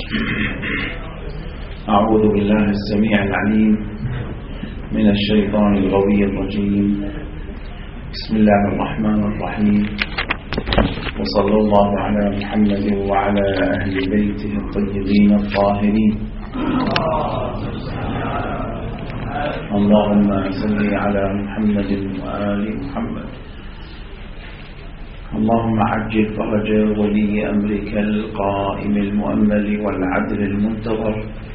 أعوذ بالله السميع العليم من الشيطان الغوي الرجيم. بسم الله الرحمن الرحيم، وصلى الله على محمد وعلى أهل بيته الطيبين الطاهرين. اللهم صل على محمد وآل محمد. اللهم عجل فرج ولي أمرك القائم المؤمل والعدل المنتظر،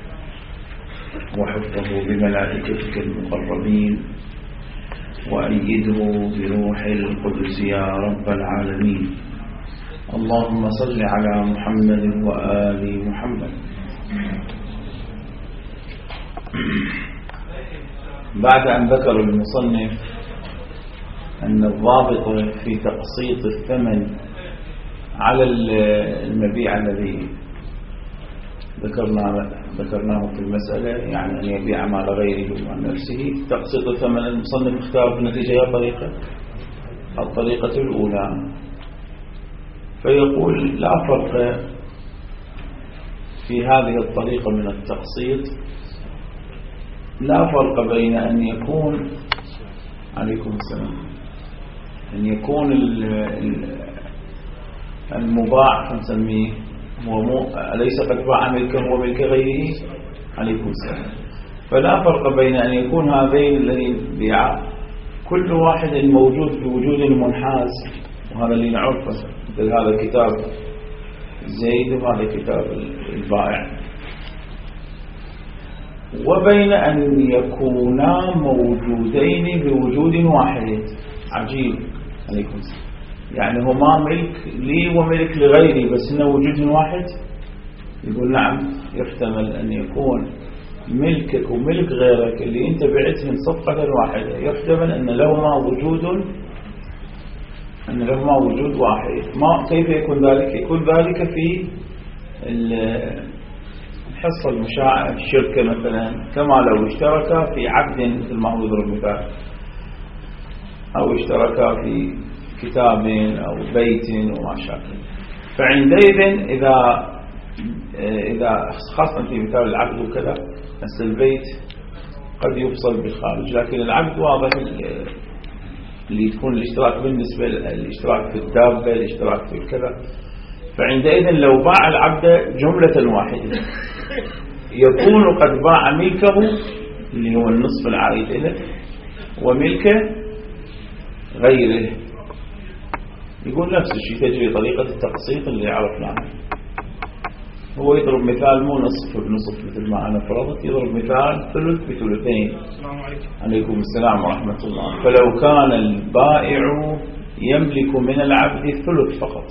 وحفظه بملائكتك المقربين، وأيده بروح القدس يا رب العالمين. اللهم صل على محمد وآل محمد. بعد أن ذكر المصنف أن الضابط في تقسيط الثمن على المبيع الذي ذكرناه في المسألة، يعني أن يبيع مال غيره عن نفسه، تقسيط الثمن المصنف اختار بالنتيجة هي الطريقة الأولى. فيقول لا فرق في هذه الطريقة من التقسيط، لا فرق بين أن يكون عليكم السلام أن يكون المباع نسميه أليس قد باع ملكه وملك غيره عليكم السلام. فلا فرق بين أن يكون هذين الذين بيعا كل واحد موجود بوجود منحاز، وهذا اللي نعرفه مثل هذا كتاب زيد وهذا كتاب البائع، وبين أن يكونا موجودين بوجود واحد. عجيب عليكم السلام. يعني هما ملك لي وملك لغيري بس إنه وجود واحد. يقول نعم، يحتمل أن يكون ملكك وملك غيرك اللي أنت بعتهم صفقة واحدة، يحتمل أن لهما وجود واحد. كيف يكون ذلك؟ يكون ذلك في الحصة المشاعة في الشركة مثلا، كما لو اشتركا في عبد مثل ما هو يضرب مثال، أو اشتركا في كتاب أو بيت وما شابه. فعندئذ إذا خاصة في مثال العبد وكذا، بس البيت قد يفصل بالخارج، لكن العبد واضح اللي يكون الاشتراك بالنسبة للاشتراك في الدابة، الاشتراك في الكذا. فعندئذ لو باع العبد جملة واحدة يكون قد باع ملكه اللي هو النصف العائد له وملك غيره. يقول نفس الشيء تجري طريقة التقسيط اللي عرفناها. هو يضرب مثال مو نصف بنصف مثل ما أنا فرضت، يضرب مثال ثلث بثلثين. عليكم السلام ورحمة الله. فلو كان البائع يملك من العبد الثلث فقط،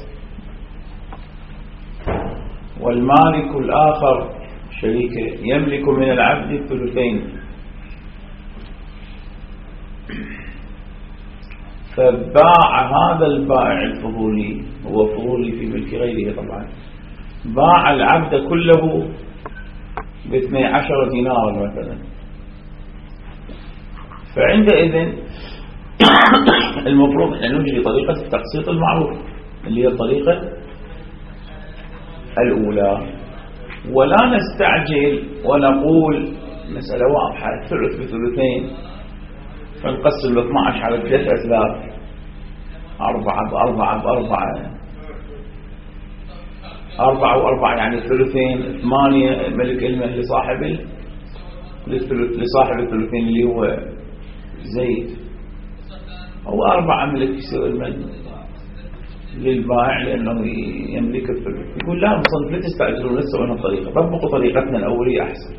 والمالك الآخر شريكه يملك من العبد الثلثين، فباع هذا البائع الفضولي، هو فضولي في ملك غيره طبعا، باع العبد كله ب12 دينار مثلا. فعندئذ المفروض أن نجري طريقة التقسيط المعروف اللي هي الطريقة الأولى، ولا نستعجل ونقول مسألة واضحة ثلث بثلثين فنقسم 12 على 3 أثلاث، 4 ب4 ب4، 4 و4 يعني ثلثين، 8 ملك المال لصاحب الثلثين اللي هو زيد، أو 4 ملك يسوي المال للبائع لأنه يملك الثلث. يقول لا مصنف لا تستعجلون، لسه من الطريقة، طبقوا طريقتنا الأولية أحسن،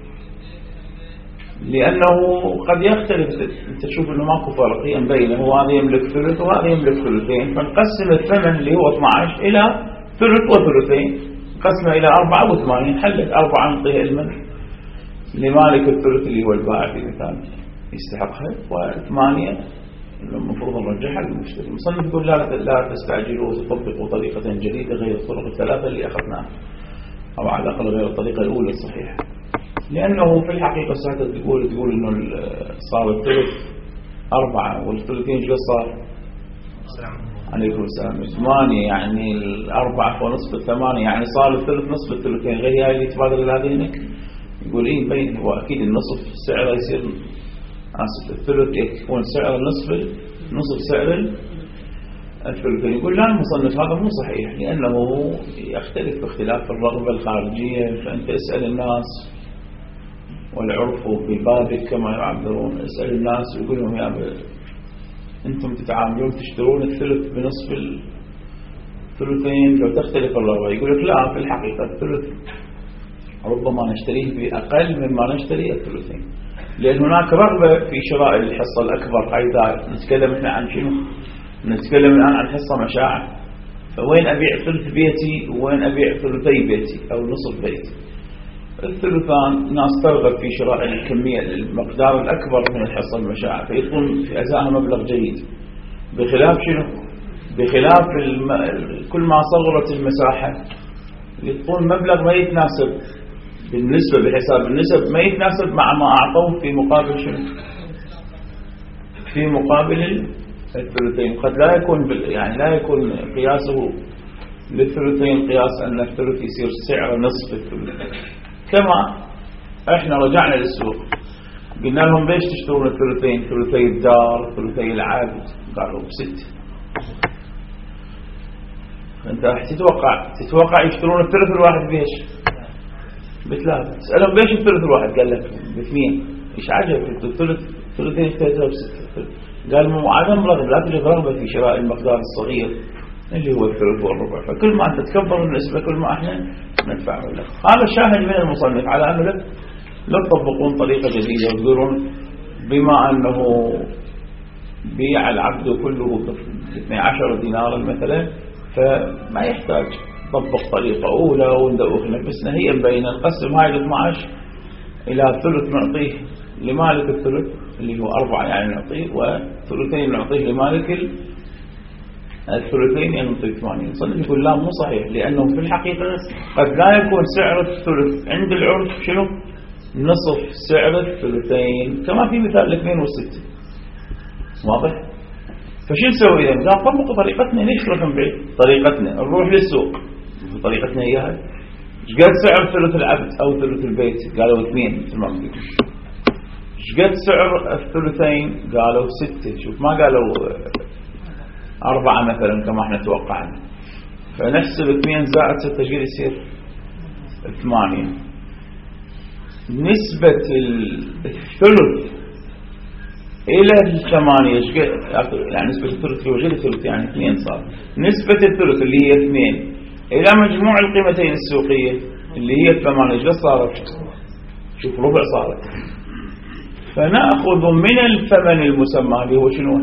لأنه قد يختلف. أنت تشوف أنه ماكو فرقيا بينه، وهذا يملك ثلث وهذا يملك ثلثين، فنقسم الثمن اللي هو 12 إلى ثلث وثلثين، قسمه إلى 4 و8، حلت 4 نعطيها لمالك الثلث اللي هو البائع في مثال يستحقها، و8 المفروض نرجعها للمشتري. المصنف يقول لا تستعجلوا وتطبقوا طريقة جديدة غير الطرق الثلاثة اللي أخذناها، أو على الأقل غير الطريقة الأولى الصحيحة، لأنه في الحقيقة ساعتها تقول إنه صار الثلث 4 والثلثين شو صار؟ عليكم السلام. 8 يعني 4 ونصف 8 يعني صار الثلث نصف الثلثين، غير هاي اللي تبادل هذين. يقول إيه بين، هو أكيد النصف سعره يصير الثلث يكون سعر نصف سعر الثلثين. يقول لا المصنف هذا مو صحيح، لأنه يختلف باختلاف الرغبة الخارجية. فأنت اسأل الناس، والعرف ببابك كما يعبرون. اسأل الناس ويقول لهم يا أنتم تتعاملون تشترون الثلث بنصف الثلثين، لو تختلف الرغبة. يقول لك لا، في الحقيقة الثلث ربما نشتريه بأقل مما نشتري الثلثين، لأن هناك رغبة في شراء الحصة الأكبر. أيضا نتكلم إحنا عن شنو؟ نتكلم الآن عن حصة مشاع. فوين أبيع ثلث بيتي وين أبيع ثلثي بيتي أو نصف بيتي؟ الثلثان ناس ترغب في شراء الكمية المقدار الأكبر من الحصة المشاع، فيكون في أزائها مبلغ جيد. بخلاف شنو؟ بخلاف كل ما صغرت المساحة يكون مبلغ ما يتناسب بالنسبة، بحساب النسب ما يتناسب مع ما أعطوه في مقابل شنو؟ في مقابل الثلثين. قد لا يكون يعني لا يكون قياسه للثلثين قياس أن الثلث يصير سعر نصف الثلث. كما احنا رجعنا للسوق قلنا لهم ليش تشترون الثلثين؟ ثلثي الدار، ثلثي العبد. قالوا ب6. انت تتوقع يشترون الثلث الواحد بيش؟ ب3. تسألهم ليش الثلث الواحد؟ قال لك ب2. ايش عجب؟ ثلثين 3 و6. قال مو عدم رغبة، لا توجد رغبة في شراء المقدار الصغير اللي هو الثلث والربع. فكل ما أنت تكبر النسبة كل ما احنا ندفع له. هذا شاهد من المصنف على أنه لا تطبقون طريقة جديدة وتقولون بما أنه بيع العبد كله ب12 دينارا مثلا فما يحتاج طبق طريقة أولى وندوخنا بس نهيا بين القسم هاي 12 إلى ثلث نعطيه لمالك الثلث اللي هو 4 يعني نعطيه، وثلثين نعطيه لمالك الثلثين يعني نعطيه 8. صدق يقول لا مو صحيح، لأنه في الحقيقة قد لا يكون سعر الثلث عند العرف شنو؟ نصف سعر الثلثين، كما في مثال 2 و6. واضح؟ فشو نسوي إذا؟ قال طبقوا طريقتنا. ليش رقم بعيد؟ طريقتنا نروح للسوق طريقتنا إياها. ايش قد سعر ثلث العبد أو ثلث البيت؟ قالوا 2 مثل ما قلت. ايش قد سعر الثلثين؟ قالوا 6. شوف ما قالوا 4 مثلا كما احنا توقعنا. فنحسب 2 زائد 6 ايش يصير؟ 8. نسبة الثلث إلى 8 ايش قد؟ يعني نسبة الثلث هو غير الثلث يعني 2 صار. نسبة الثلث اللي هي 2 إلى مجموع القيمتين السوقية اللي هي 8 ايش قد صارت؟ شوف ربع صارت. فنأخذ من الثمن المسمى اللي هو شنو؟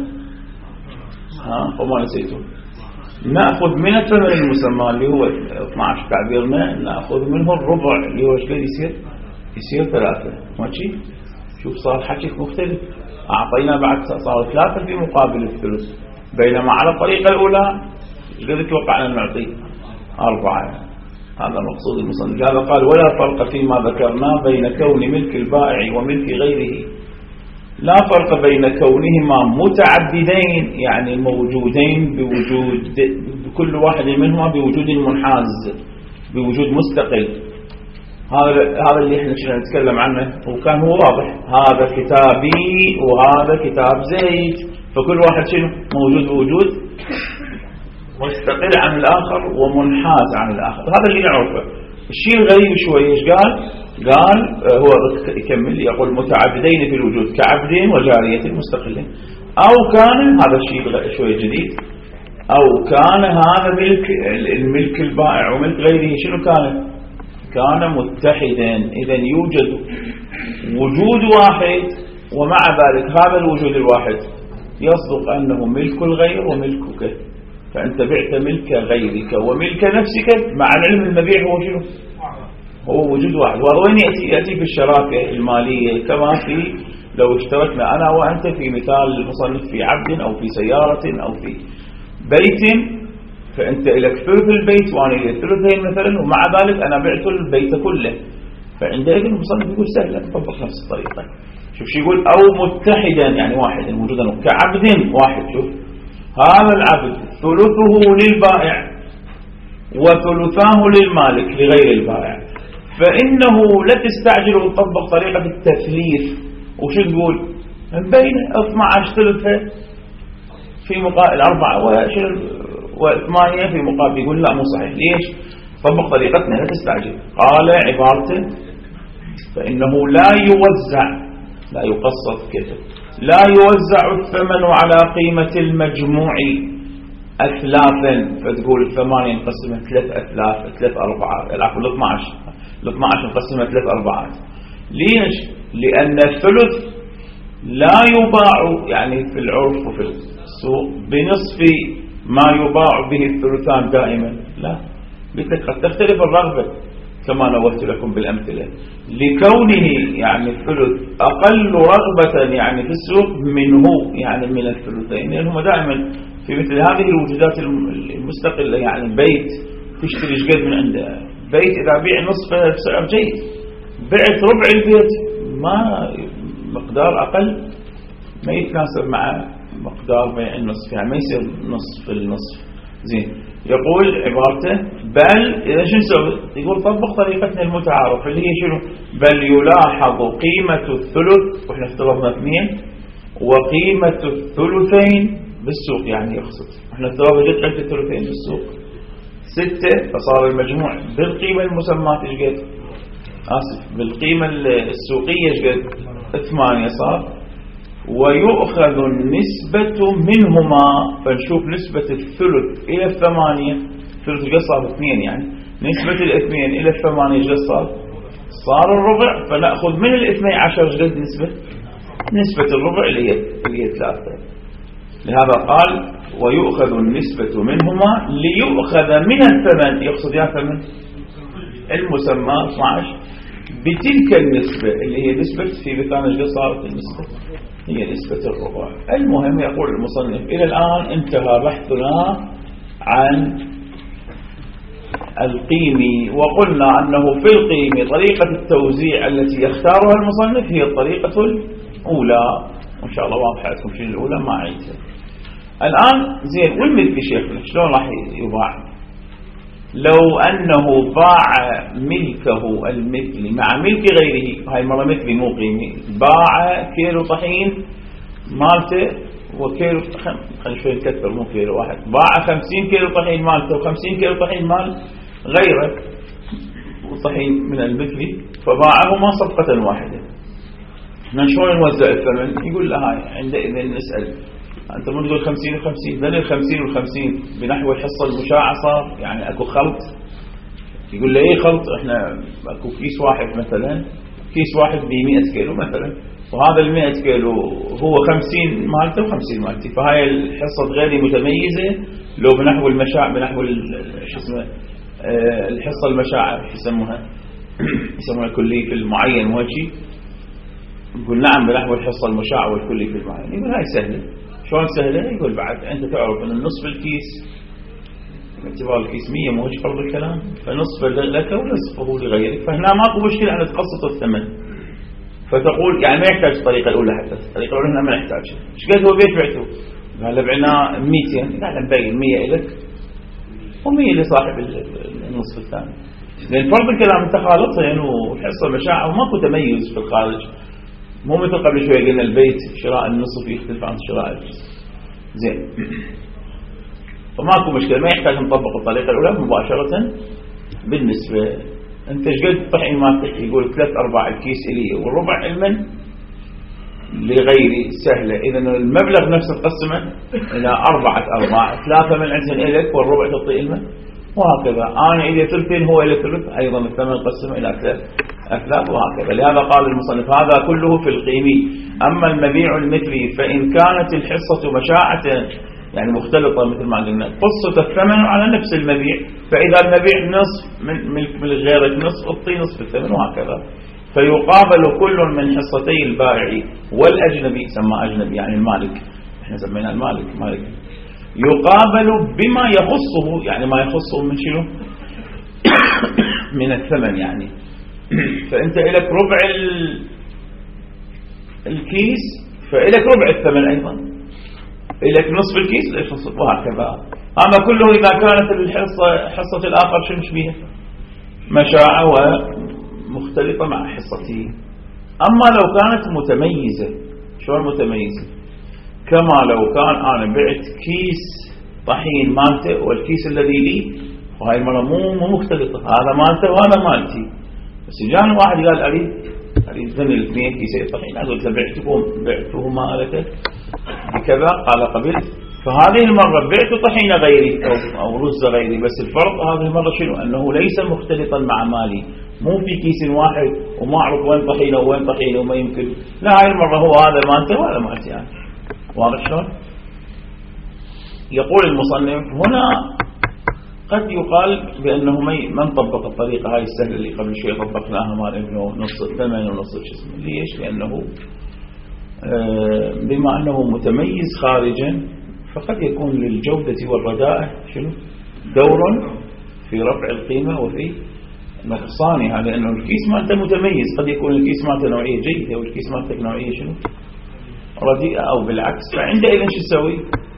وما نسيته. نأخذ من الثمن المسمى اللي هو 12 تعبيرنا، نأخذ منه الربع اللي هو ايش قد يصير 3. ماشي؟ شوف صار حكيك مختلف. أعطينا بعد صار 3 في مقابل الثلث، بينما على الطريقة الأولى ايش قد توقعنا نعطي 4. هذا مقصود المصنف. هذا قال ولا فرق فيما ذكرنا بين كون ملك البائع وملك غيره. لا فرق بين كونهما متعددين يعني موجودين بوجود كل واحد منهما بوجود منحاز بوجود مستقل. هذا اللي احنا كنا نتكلم عنه وكان هو واضح. هذا كتابي وهذا كتاب زيد، فكل واحد شنو موجود بوجود مستقل عن الآخر ومنحاز عن الآخر. هذا اللي نعرفه. الشيء الغريب شوي ايش قال هو يكمل يقول متعددين في الوجود كعبد وجارية مستقلين. أو كان هذا الشيء شوي جديد، أو كان هذا الملك البائع وملك غيره شنو كان متحدا. إذا يوجد وجود واحد ومع ذلك هذا الوجود الواحد يصدق أنه ملك الغير وملكك. فأنت بعت ملك غيرك وملك نفسك مع العلم المبيع هو شنو؟ هو وجود واحد. وين يأتي في الشراكة المالية كما في لو اشتركنا أنا وأنت في مثال المصنف في عبد أو في سيارة أو في بيت، فأنت لك ثلث البيت وأنا لي ثلثين مثلا، ومع ذلك أنا بعت البيت كله. فعندئذ المصنف يقول سهلا نطبق نفس الطريقة. شوف شو يقول أو متحدا يعني واحد موجودا كعبد واحد. شوف هذا العبد ثلثه للبائع وثلثاه للمالك لغير البائع، فإنه لا تستعجل وتطبق طريقة التثليث. وشو تقول؟ بين 12 ثلثها في مقابل 4 و8 في مقابل. يقول لا مو صحيح. ليش؟ طبق طريقتنا لا تستعجل. قال عبارته فإنه لا يوزع، لا يقسط كتب، لا يوزع الثمن على قيمة المجموع أثلاثا. فتقول 8 نقسمها 3 أثلاث، 3 أربعات، العفو ال 12 نقسمها 3 أربعات. ليش؟ لأن الثلث لا يباع يعني في العرف وفي السوق بنصف ما يباع به الثلثان دائما، لا، قد تختلف الرغبة كما نوهت لكم بالأمثلة، لكونه يعني الثلث أقل رغبة يعني في السوق منه يعني من الثلثين، لأنهم دائما في مثل هذه الوجودات المستقلة. يعني بيت تشتري شقد من عنده، بيت إذا بيع نصفه بسعر جيد، بعت ربع البيت ما مقدار أقل ما يتناسب مع مقدار بيع النصف، يعني ما يصير نصف النصف. زين، يقول عبارته بل إذا شو نسوي؟ يقول طبق طريقتنا المتعارف اللي هي شنو؟ بل يلاحظ قيمة الثلث، وإحنا افترضنا 2، وقيمة الثلثين بالسوق. يعني يقصد إحنا افترضنا جد قيمة الثلثين بالسوق 6، فصار المجموع بالقيمة المسماة إيش قد؟ آسف، بالقيمة السوقية إيش قد؟ 8 صار. ويؤخذ النسبة منهما، فنشوف نسبة الثلث إلى 8، ثلث قد صار 2، يعني نسبة 2 إلى 8 قد صار الربع، فنأخذ من 12 قد نسبة الربع اللي هي 3. لهذا قال ويؤخذ النسبة منهما ليؤخذ من الثمن، يقصد يا ثمن المسمى 12 بتلك النسبة اللي هي نسبة في مثال قد صارت النسبة هي نسبة الربع. المهم يقول المصنف إلى الآن انتهى بحثنا عن القيم، وقلنا أنه في القيم طريقة التوزيع التي يختارها المصنف هي الطريقة الأولى، وإن شاء الله واضحة لكم شيء الأولى ما عيدها الآن. زين، والمثل شيخنا شلون راح يباع؟ لو أنه باع ملكه المثلي مع ملك غيره، هاي مرة مثلي مو قيمي، باع كيلو طحين مالته وكيلو خلينا شوي نكثر مو كيلو واحد، باع 50 كيلو طحين مالته و50 كيلو طحين مال غيره وطحين من المثلي، فباعهما صفقة واحدة. احنا شلون نوزع الثمن؟ يقول له هاي عندئذ نسأل أنت مو تقول 50 و50، بل 50 و50 بنحو الحصة المشاعة صار يعني أكو خلط. يقول له إيه خلط؟ إحنا أكو كيس واحد مثلا، كيس واحد ب100 كيلو مثلا، وهذا 100 كيلو هو 50 مالته و50 مالتي، فهاي الحصة غير متميزة. لو بنحو المشاع بنحو شو اسمه الحصة المشاعة يسموها الكلي في المعين مو هيك. يقول نعم بنحو الحصة المشاعة والكلي في المعين. يقول هاي سهلة. شلون سهلة؟ يقول بعد أنت تعرف أن النصف الكيس باعتبار الكيس 100 مو هيك فرض الكلام، فنصف لك ونصفه لغيرك، فهنا ماكو مشكلة أن تقسط الثمن. فتقول يعني ما يحتاج الطريقة الأولى، حتى الطريقة الأولى هنا ما نحتاجها. ايش قد هو بيت بعته؟ قال بعنا 200، قال نبين 100 لك و100 لصاحب النصف الثاني. لأن فرض الكلام أنت خالطين والحصة مشاعة وماكو تميز في الخارج، مو مثل قبل شوية قلنا البيت شراء النصف يختلف عن شراء الجزء. زين، فماكو مشكلة، ما يحتاج نطبق الطريقة الأولى مباشرة. بالنسبة أنت شقد طحين مالك؟ يقول 3/4 الكيس إلي والربع علما لغيري، سهلة. إذا المبلغ نفسه تقسمه إلى 4 أرباع، 3 من عندهم إليك والربع تعطي علما، وهكذا. أنا إذا ثلثين هو إلى ثلث، أيضا الثمن قسمه إلى 3 أثلاث وهكذا. لهذا قال المصنف هذا كله في القيمي. أما المبيع المثلي فإن كانت الحصة مشاعة يعني مختلطة مثل ما قلنا، قصة الثمن على نفس المبيع، فإذا المبيع نصف من غيرك نصف اعطي نصف الثمن وهكذا. فيقابل كل من حصتي البائع والأجنبي، سمى أجنبي يعني المالك، احنا سمينا المالك مالك، يقابل بما يخصه، يعني ما يخصه من شنو؟ من الثمن. يعني فأنت إلك ربع الكيس فإلك ربع الثمن أيضا، لك نصف الكيس ليش نصف، وهكذا. أما كله إذا كانت حصة الآخر شنو بيها مشاعة ومختلطة مع حصته. أما لو كانت متميزة، شلون متميزة؟ كما لو كان أنا بعت كيس طحين مالته والكيس الذي لي، وهاي المرة مو مختلطة، هذا مالته وهذا مالتي. بس جاني واحد قال أريد ذن الاثنين كيسين طحين، قلت له بعتهما لك بكذا، قال قبلت. فهذه المرة بعت طحين غيري أو رز غيري، بس الفرق هذه المرة شنو؟ أنه ليس مختلطا مع مالي، مو في كيس واحد وما أعرف وين طحينه وين طحينه وما يمكن، لا هاي المرة هو هذا مالته وهذا مالتي يعني. واضح شلون؟ يقول المصنف هنا قد يقال بأنه من طبق الطريقة هاي السهلة اللي قبل شوي طبقناها مال ابنه نص الثمن ونص الجسم. ليش؟ لأنه بما أنه متميز خارجا فقد يكون للجودة والرداءة شنو؟ دور في رفع القيمة وفي نقصانها، لأنه الكيس مالته متميز، قد يكون الكيس مالته نوعية جيدة والكيس مالته نوعية شنو؟ رديئة أو بالعكس. فعندئذ شو تسوي؟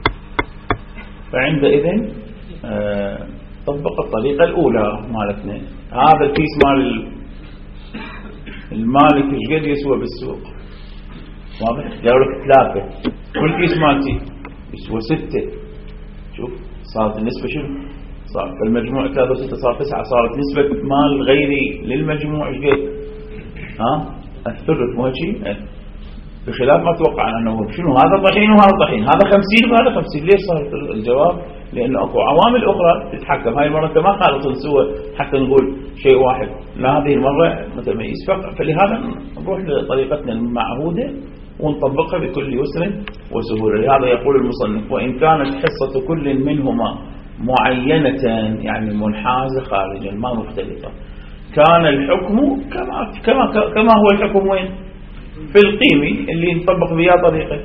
فعندئذ طبق الطريقة الأولى مالتنا. هذا الكيس مال المالك ايش قد يسوى بالسوق؟ واضح؟ قالوا لك 3 والكيس مالتي يسوى 6. شوف صارت النسبة شنو؟ صار في المجموع 3 و6 صار 9، صارت نسبة مال غيري للمجموع ايش قد؟ الثلث. مو هيك؟ بخلاف ما توقعنا أنه شنو هذا طحين وهذا طحين، هذا 50 وهذا 50. ليش صار الجواب؟ لأنه أكو عوامل أخرى تتحكم. هاي المرة أنت ما خالط نسوى حتى نقول شيء واحد، لا هذه المرة متميز فقط. فلهذا نروح لطريقتنا المعهودة ونطبقها بكل يسر وسهولة. لهذا يقول المصنف وإن كانت حصة كل منهما معينة يعني منحازة خارجا ما مختلطة، كان الحكم كما هو الحكم وين؟ في القيمة اللي نطبق بها طريقة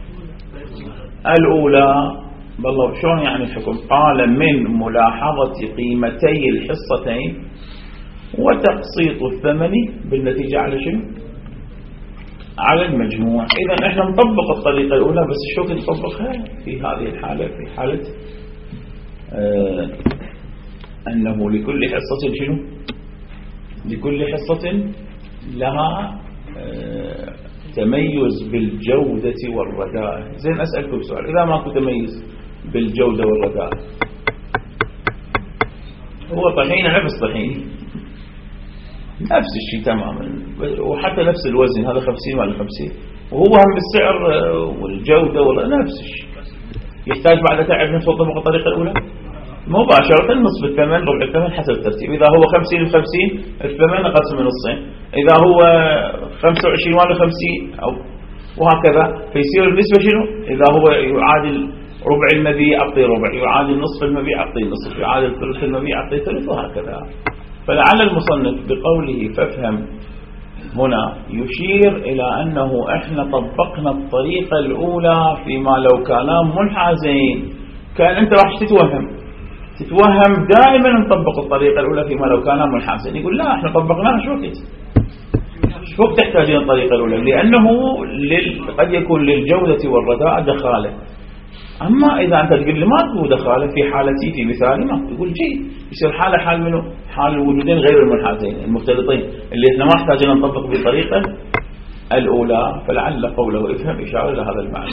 الأولى. بالله شلون يعني الحكم؟ قال من ملاحظة قيمتي الحصتين وتقسيط الثمن بالنتيجة على شنو؟ على المجموع. إذا احنا نطبق الطريقة الأولى، بس شو نطبقها في هذه الحالة؟ في حالة أنه لكل حصة شنو؟ لكل حصة لها تميز بالجودة والرداء. زين أسألكم سؤال، إذا ماكو تميز بالجودة والرداء، هو طحينة نفس طحينة نفس الشيء تماما، وحتى نفس الوزن، هذا 50 وهذا 50، وهو هم بالسعر والجودة نفس الشيء. يحتاج بعد تعب نفسه طبق الطريقة الأولى مباشرة نصف الثمن ربع الثمن حسب الترتيب. إذا هو 50 ب50 الثمن قسم نصين، إذا هو 25 ولا 50 أو وهكذا، فيصير النسبة شنو؟ إذا هو يعادل ربع المبيع أعطي ربع، يعادل نصف المبيع أعطي نصف، يعادل ثلث المبيع أعطي ثلث، وهكذا. فلعل المصنف بقوله فافهم هنا يشير إلى أنه إحنا طبقنا الطريقة الأولى فيما لو كانا منحازين. كان أنت راح تتوهم دائما نطبق الطريقة الأولى فيما لو كانا منحازين. يقول لا احنا طبقناها شو وقت تحتاجين الطريقة الأولى؟ لأنه قد يكون للجودة والرداء دخالة. أما إذا أنت تقول لي ماكو دخالة في حالتي في مثالي، ما تقول جيد، يصير حال منه حال الوجودين غير المنحازين المختلطين اللي احنا ما احتاجين نطبق بالطريقة الأولى. فلعل قوله افهم إشارة إلى هذا المعنى.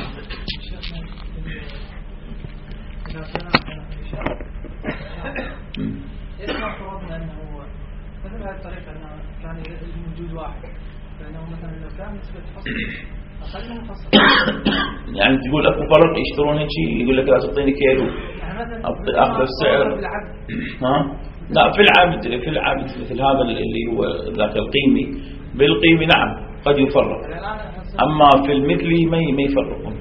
إذا فرضنا أنه مثل هذه الطريقة أنه كان الموجود واحد، فإنه مثلا لو كان نسبة حصر أقل من حصر، يعني تقول أكو فرق يشترون هيك يقول لك لا تعطيني كيلو أخذ السعر. لا في العبد مثل هذا اللي هو ذاك القيمي بالقيمة نعم قد يفرق، أما في المثلي ما يفرقون.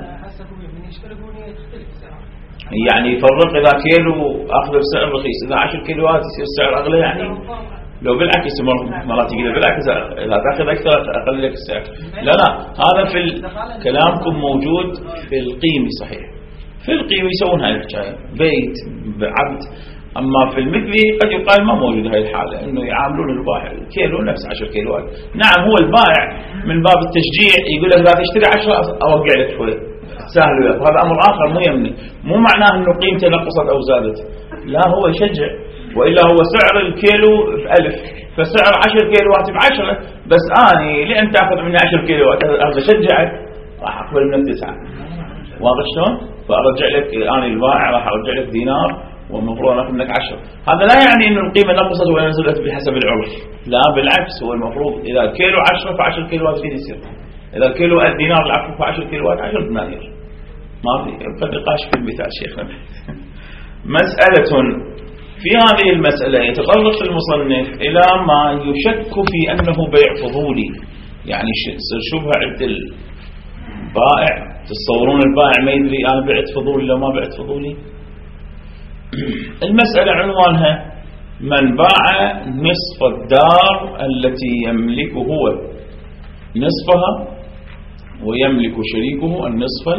يعني يفرق إذا كيلو أخذ بسعر رخيص، إذا 10 كيلوات يصير السعر أغلى. يعني لو بالعكس مرات يقول بالعكس إذا تأخذ أكثر أقل لك السعر. لا هذا في كلامكم موجود في القيمة صحيح، في القيمة يسوون هاي الحكاية بيت بعبد. أما في المثلي قد يقال ما موجود هاي الحالة، إنه يعاملون البائع كيلو نفس 10 كيلوات. نعم هو البائع من باب التشجيع يقول لك إذا تشتري 10 أوقع لك شوي سهل وياك. هذا أمر آخر مو يمني، مو معناه أنه قيمته نقصت أو زادت، لا هو يشجع. وإلا هو سعر الكيلو ب1000 فسعر 10 كيلوات ب10، بس أني لأن تأخذ مني 10 كيلوات هذا شجعك راح أقبل منك 9. واضح شلون؟ فأرجع لك أنا البائع راح أرجع لك دينار والمفروض أخذ منك 10. هذا لا يعني أن القيمة نقصت ولا نزلت بحسب العرف، لا بالعكس. هو المفروض إذا الكيلو 10 ف10 كيلوات شو يصير؟ إذا الكيلو دينار العفو ف10 كيلوات 10 دنانير. ما في قد نقاش في المثال شيخنا. مسألة في هذه المسألة يتطرق المصنف إلى ما يشك في أنه بيع فضولي، يعني يصير شبهة عند البائع. تصورون البائع ما يدري أنا بعت فضولي لو ما بعت فضولي؟ المسألة عنوانها من باع نصف الدار التي يملك هو نصفها ويملك شريكه النصف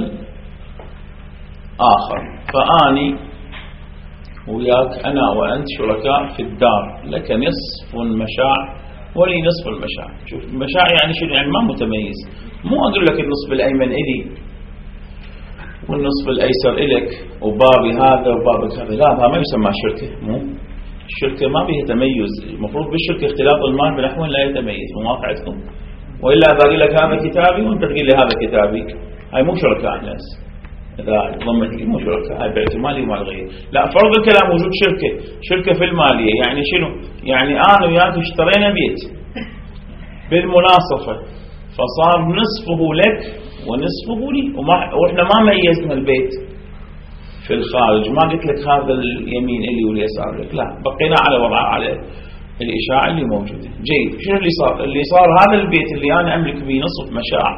الآخر. فآني وياك أنا وأنت شركاء في الدار، لك نصف المشاع ولي نصف المشاع. شوف المشاع يعني شنو؟ يعني ما متميز. مو أقول لك النصف الأيمن إلي والنصف الأيسر إلك وبابي هذا وبابك هذا، لا هذا ما يسمى شركة. مو الشركة ما بيها تميز. المفروض بالشركة اختلاط المال بنحو لا يتميز من واقعتكم. وإلا أقول لك هذا كتابي وأنت تقول لي هذا كتابي، هاي مو شركاء الناس. إذا ضمت لي مو شركاء، هاي بعت مالي ومال غيري. لا، فرض الكلام وجود شركة في المالية. يعني شنو؟ يعني أنا وياك اشترينا بيت بالمناصفة، فصار نصفه لك ونصفه لي، وإحنا ما ميزنا البيت في الخارج. ما قلت لك هذا اليمين إلي واليسار لك، لا، بقينا على وضع على الإشاعة اللي موجودة. جيد. شنو اللي صار؟ اللي صار هذا البيت اللي أنا أملك به نصف مشاع،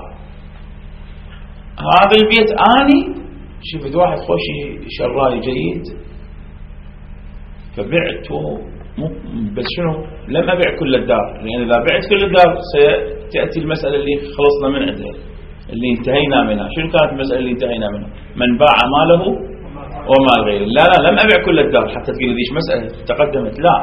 هذا البيت أني شفت واحد خوشي شراي جيد فبعته. بس شنو؟ لم أبيع كل الدار، لأن إذا بعت كل الدار ستأتي المسألة اللي خلصنا من عندها اللي انتهينا منها. شنو كانت المسألة اللي انتهينا منها؟ من باع ماله ومال غيره. لا لم أبيع كل الدار حتى تقول ليش مسألة تقدمت. لا،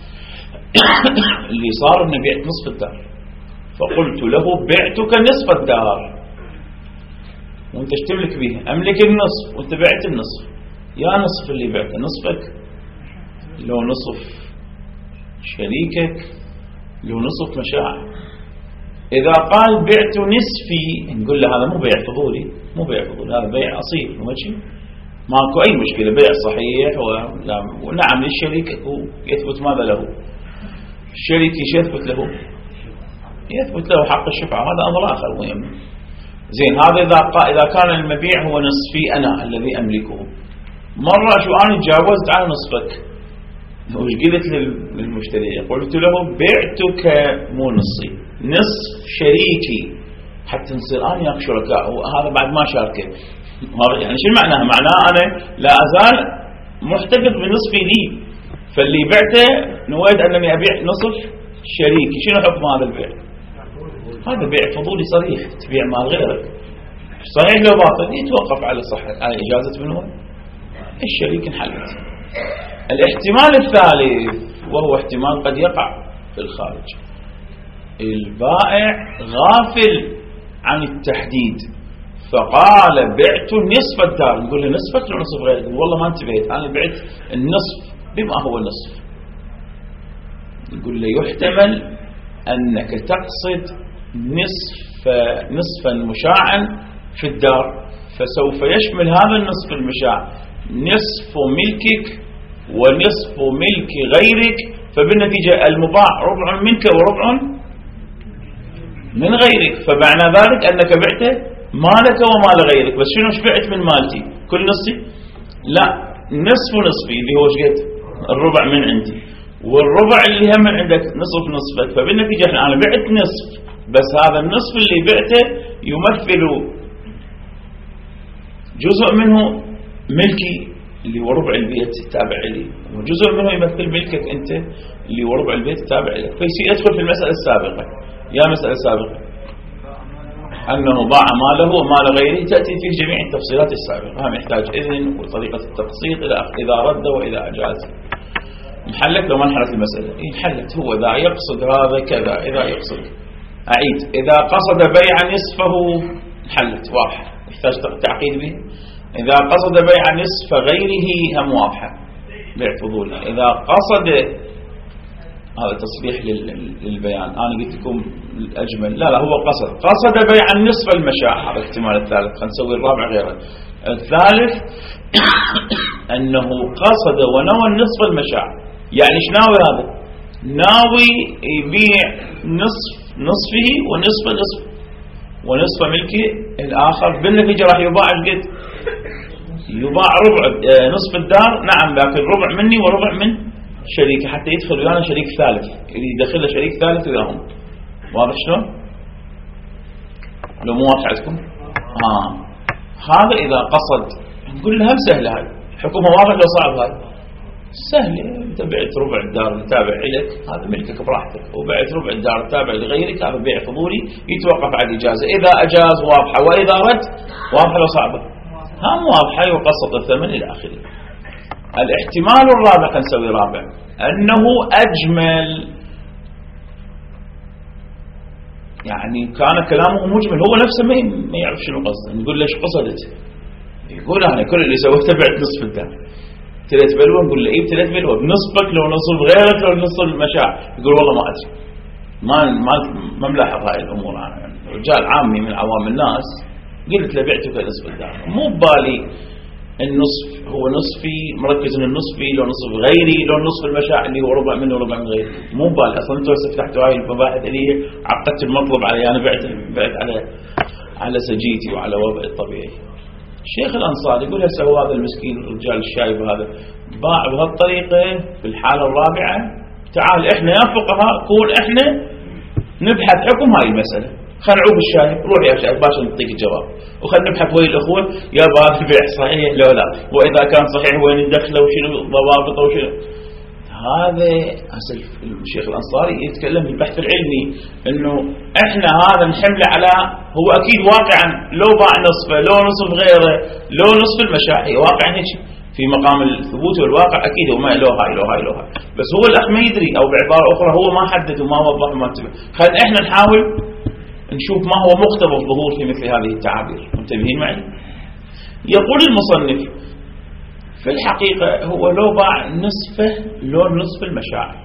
اللي صار أني بعت نصف الدار، فقلت له بعتك نصف الدار وانت اشتملك بيها، أملك النصف وانت بعت النصف. يا نصف اللي بعته نصفك، لو نصف شريكك، لو نصف مشاع. إذا قال بعت نصفي نقول له هذا مو بيع فضولي، مو بيع فضولي، هذا بيع أصيل. ماشي، ماكو أي مشكلة، بيع صحيح. ونعم للشريك يثبت ماذا له؟ الشريك يثبت له حق الشفعة. هذا أمر آخر مهم. زين، هذا إذا كان المبيع هو نصفي أنا الذي أملكه. مرة شو أنا تجاوزت على نصفك، وش قلت للمشتري؟ قلت له بعتك مو نصي، نصف شريكي، حتى نصير أنا وياك شركاء، وهذا بعد ما شاركه. يعني شو معناها؟ معناه أنا لا أزال محتفظ بنصفي لي، فاللي بعته نويت أنني أبيع نصف شريكي. شنو حكم هذا البيع؟ هذا بيع فضولي صريح، تبيع مال غيرك. صحيح لو باطل يتوقف على صحة على إجازة منه الشريك انحلت. الاحتمال الثالث وهو احتمال قد يقع في الخارج، البائع غافل عن التحديد فقال بعت نصف الدار. نقول له نصفك لو نصف غيرك؟ والله ما انتبهت، أنا بعت النصف بما هو النصف. نقول له يحتمل أنك تقصد نصفا مشاعا في الدار، فسوف يشمل هذا النصف المشاع نصف ملكك ونصف ملك غيرك، فبالنتيجة المباع ربع منك وربع من غيرك. فمعنى ذلك أنك بعت مالك ومال غيرك. بس شنو بعت من مالتي؟ كل نصي؟ لا، نصف نصفي اللي هو شقد الربع من عندي، والربع اللي هم من عندك نصف نصفك. فبالنتيجة أنا بعت نصف، بس هذا النصف اللي بعته يمثل جزء منه ملكي اللي هو ربع البيت تابع لي، وجزء منه يمثل ملكك أنت اللي هو ربع البيت تابع لك. فيصير يدخل في المسألة السابقة. يا مسألة السابقة أنه باع ماله ومال غيره، تأتي فيه جميع التفصيلات السابقة. هم يحتاج إذن وطريقة التقسيط إذا رد وإذا أجاز. انحلت لو ما انحلت المسألة؟ انحلت. هو إذا يقصد هذا كذا، إذا يقصد أعيد، إذا قصد بيع نصفه انحلت واحد. يحتاج تعقيد به. إذا قصد بيع نصف غيره هم واضحة بيع فضولي. إذا قصد، هذا تصريح للبيان، أنا قلت لكم الأجمل، لا هو قصد بيع النصف المشاع، هذا الاحتمال الثالث. خلينا نسوي الرابع غيره. الثالث أنه قصد ونوى النصف المشاع. يعني ايش ناوي هذا؟ ناوي يبيع نصفه ونصف ملكه الآخر. بالنتيجة راح يباع قد يباع ربع نصف الدار، نعم، لكن ربع مني وربع من شريكي، حتى يدخل ويانا شريك ثالث، اللي يدخل له شريك ثالث وياهم. واضح شلون؟ لو مو واضح عندكم؟ هذا إذا قصد. نقول لها سهلة هاي، حكمها واضح لو صعب هاي؟ سهلة. انت بعت ربع الدار التابع لك، هذا ملكك براحتك، وبعت ربع الدار التابع لغيرك، هذا بيع فضولي يتوقف على الإجازة. إذا أجاز واضحة، وإذا رد واضحة لو صعبة؟ هم واضحة، وقسط الثمن إلى آخره. الاحتمال الرابع، خلينا نسوي رابع، أنه أجمل. يعني كان كلامه مجمل، هو نفسه ما يعرف شنو قصده. نقول ليش قصدت؟ يقول أنا كل اللي سويته بعت نصف الدار. 3 بلوة. نقول له 3 بلوة بنصفك لو نصف غيرك لو نصف المشاع. يقول والله ما أدري، ما ملاحظ هاي الأمور. أنا يعني رجال عامي من عوام الناس، قلت له بعتك نصف الدار، مو ببالي النصف هو نصفي، مركز ان النصفي لو نصف غيري لو نصف المشاع اللي هو ربع منه وربع من غيري. مو ببالي اصلا. انتوا هسه فتحتوا هاي المباحث اللي هي عقدت المطلب علي، انا بعت على سجيتي وعلى وضعي الطبيعي. الشيخ الأنصاري يقول هسه هو هذا المسكين الرجال الشايب هذا باع بهالطريقة في الحالة الرابعة. تعال احنا يا فقهاء كون احنا نبحث حكم هاي المسألة. خل نعوب الشايب، روح يا شايب باشا نعطيك الجواب، وخل نبحث وين الأخوة يا هذا البيع صحيح لو لا، وإذا كان صحيح وين ندخله وشنو ضوابطه وشنو. هذا الشيخ الأنصاري يتكلم في البحث العلمي، انه احنا هذا نحمله على هو اكيد واقعا لو باع نصفه لو نصف غيره لو نصف المشاعر واقعا هيك في مقام الثبوت والواقع اكيد هو ما له هاي بس هو الاخ ما يدري، او بعباره اخرى هو ما حدد وما وضح وما انتبه. خلينا احنا نحاول نشوف ما هو مقتضى الظهور في مثل هذه التعابير. منتبهين معي؟ يقول المصنف في الحقيقة هو لو باع نصفه لو نصف المشاعر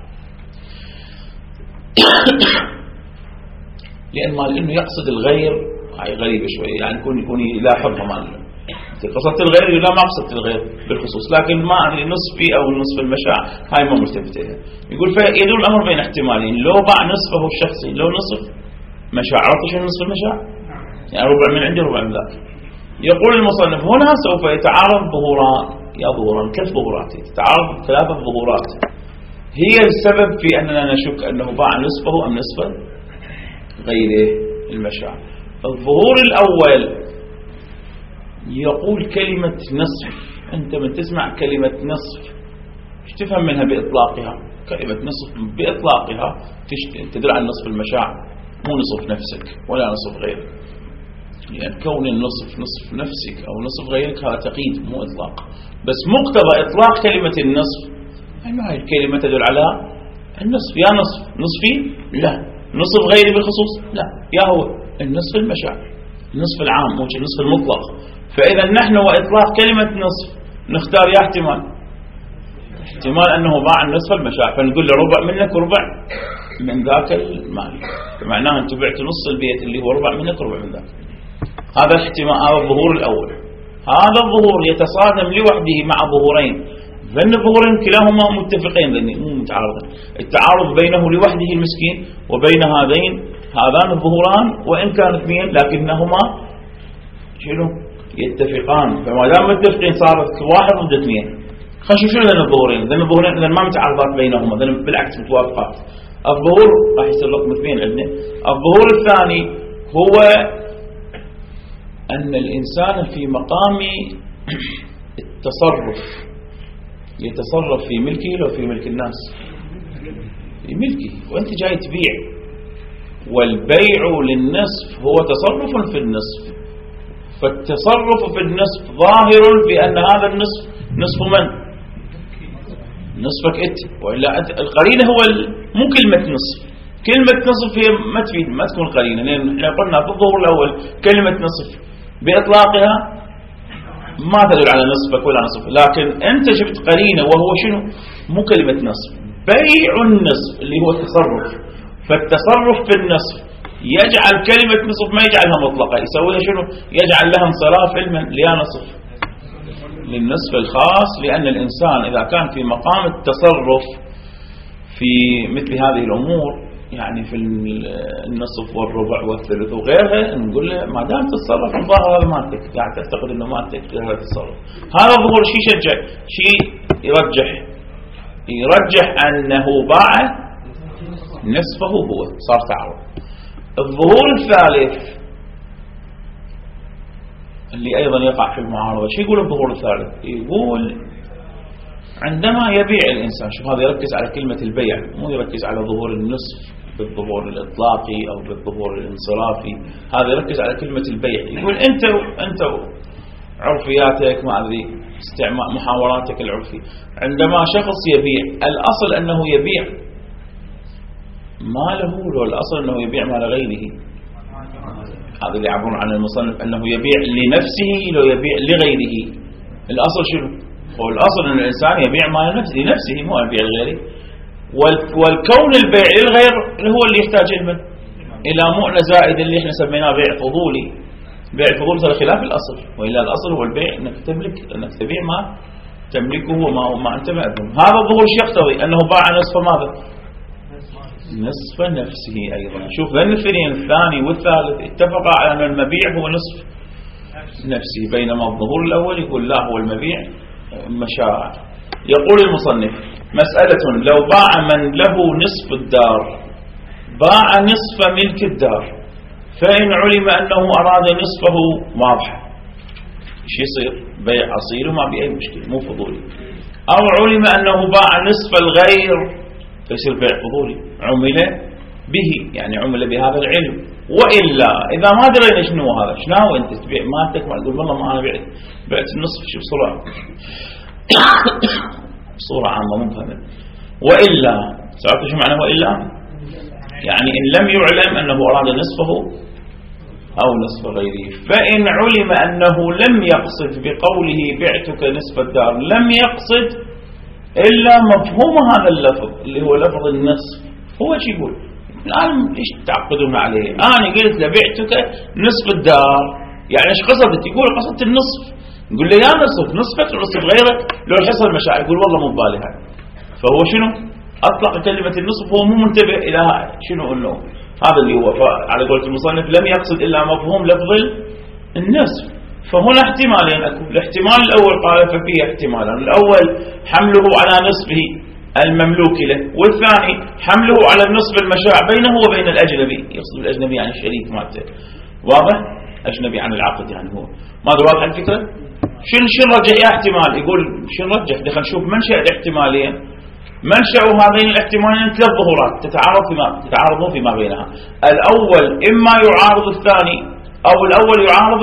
لأنه يقصد الغير. هاي غريبة شوية، يعني يكون يلاحظها ماله. قصدت الغير لا ما قصدت الغير بالخصوص، لكن ما أدري نصفي أو نصف المشاعر هاي ما ملتفتها. يقول فيدور الأمر بين احتمالين، لو باع نصفه الشخصي لو نصف مشاعر. عرفت شنو نصف المشاعر؟ يعني ربع من عندي ربع من ذاك. يقول المصنف هنا سوف يتعارض ظهوران، كيف ظهورات؟ تتعارض 3 ظهورات هي السبب في أننا نشك أنه باع نصفه أم نصف غيره المشاعر. الظهور الأول يقول كلمة نصف. أنت من تسمع كلمة نصف ايش تفهم منها بإطلاقها؟ كلمة نصف بإطلاقها تدل عن نصف المشاعر، مو نصف نفسك ولا نصف غيرك، لأن كون النصف نصف نفسك أو نصف غيرك هذا تقييد مو إطلاق. بس مقتضى إطلاق كلمة النصف أنه هاي الكلمة تدل على النصف. يا نصفي لا، نصف غيري بالخصوص لا، يا هو النصف المشاعر، النصف العام مو النصف المطلق. فإذا نحن وإطلاق كلمة نصف نختار يا احتمال أنه باع النصف المشاعر، فنقول له ربع منك وربع من ذاك المال، فمعناه أنت بعت نص البيت اللي هو ربع منك وربع من ذاك. هذا الاحتمال، هذا الظهور الأول. هذا الظهور يتصادم لوحده مع ظهورين، ذن الظهورين كلاهما متفقين، مو متعارضين. التعارض بينه لوحده المسكين وبين هذان الظهوران وإن كان 2 لكنهما شنو يتفقان. فما دام متفقين صارت واحد ضد 2. خلينا نشوف شنو ذن الظهورين. ذن الظهورين إذا ما متعارضات بينهما، ذن بالعكس متوافقات. الظهور راح يصير رقم 2 عندنا. الظهور الثاني هو أن الإنسان في مقام التصرف يتصرف في ملكه لو في ملك الناس، في ملكه، وأنت جاي تبيع، والبيع للنصف هو تصرف في النصف، فالتصرف في النصف ظاهر بأن هذا النصف نصف من؟ نصفك أنت، وإلا القرينة هو مو كلمة نصف. كلمة نصف هي ما تفيد، ما تكون قرينة، لأن احنا قلنا في الظهور الأول كلمة نصف بإطلاقها ما تدل على نصفك ولا نصف، لكن أنت شفت قرينة وهو شنو؟ مو كلمة نصف، بيع النصف اللي هو التصرف. فالتصرف في النصف يجعل كلمة نصف ما يجعلها مطلقة، يسوي لها شنو؟ يجعل لها انصراف ليا نصف للنصف الخاص، لأن الإنسان إذا كان في مقام التصرف في مثل هذه الأمور، يعني في النصف والربع والثلث وغيرها، نقول له ما دام تتصرف الظاهر هذا مالتك، قاعد تعتقد انه مالتك هذا التصرف. هذا الظهور شيء يشجع، شيء يرجح انه باع نصفه، هو صار تعارض. الظهور الثالث اللي ايضا يقع في المعارضه، شو يقول الظهور الثالث؟ يقول عندما يبيع الإنسان، شوف هذا يركز على كلمة البيع، مو يركز على ظهور النصف بالظهور الإطلاقي أو بالظهور الانصرافي، هذا يركز على كلمة البيع. يقول أنت عرفياتك، ما أدري استعمال محاوراتك العرفية، عندما شخص يبيع الأصل أنه يبيع ماله، لو الأصل أنه يبيع مال غيره. هذا اللي يعبرون عن المصنف أنه يبيع لنفسه لو يبيع لغيره. الأصل شنو؟ والأصل أن الإنسان يبيع مال لنفسه، مو يبيع لغيره. والكون البيع للغير هو اللي يحتاج إلى مؤنة زائد اللي احنا سميناه بيع فضولي. بيع الفضول صار خلاف الأصل، وإلا الأصل هو البيع، أنك تبيع ما تملكه وما أنت مأذن. هذا الظهور يقتضي أنه باع نصف ماذا؟ نصف نفسه أيضا. شوف النفرين الثاني والثالث اتفقا على أن المبيع هو نصف نفسه، بينما الظهور الأول يقول لا، هو المبيع مشاع. يقول المصنف: مسألة لو باع من له نصف الدار باع نصف ملك الدار، فإن علم أنه أراد نصفه واضح، شو يصير؟ بيع أصيل وما بأي مشكلة، مو فضولي. أو علم أنه باع نصف الغير فيصير بيع فضولي، عمل به، يعني عمل بهذا العلم. وإلا إذا ما درينا شنو هذا، شنو أنت تبيع مالتك، ما تقول والله ما أنا بعت النصف، شو بصورة عامة مفهمة. وإلا سأعطي شو معنى وإلا؟ يعني إن لم يعلم أنه أراد نصفه أو نصف غيره. فإن علم أنه لم يقصد بقوله بعتك نصف الدار، لم يقصد إلا مفهوم هذا اللفظ اللي هو لفظ النصف. هو شو يقول؟ الآن ليش تعقدون عليه؟ أنا قلت لبعتك نصف الدار، يعني إيش قصدت؟ يقول قصدت النصف. نقول له يا نصفك ونصف غيرك، لو حصل مشاعر يقول والله مو ببالي هذا. فهو شنو؟ أطلق كلمة النصف، هو مو منتبه إلى شنو إنه هذا اللي هو على قولة المصنف لم يقصد إلا مفهوم لفظ النصف. فهنا احتمالين أكو. الاحتمال الأول قال ففيه احتمالان: الأول حمله على نصفه المملوك له، والثاني حمله على النصف المشاع بينه وبين الأجنبي. يقصد الأجنبي يعني الشريك مالته، واضح؟ أجنبي عن العقد يعني هو. ماذا واضح الفكرة؟ شو نرجح يا احتمال؟ يقول شو نرجح؟ دخل نشوف منشأ الاحتمالين. منشأ هذين الاحتمالين ثلاث ظهورات تتعارضون فيما بينها. الأول إما يعارض الثاني، أو الأول يعارض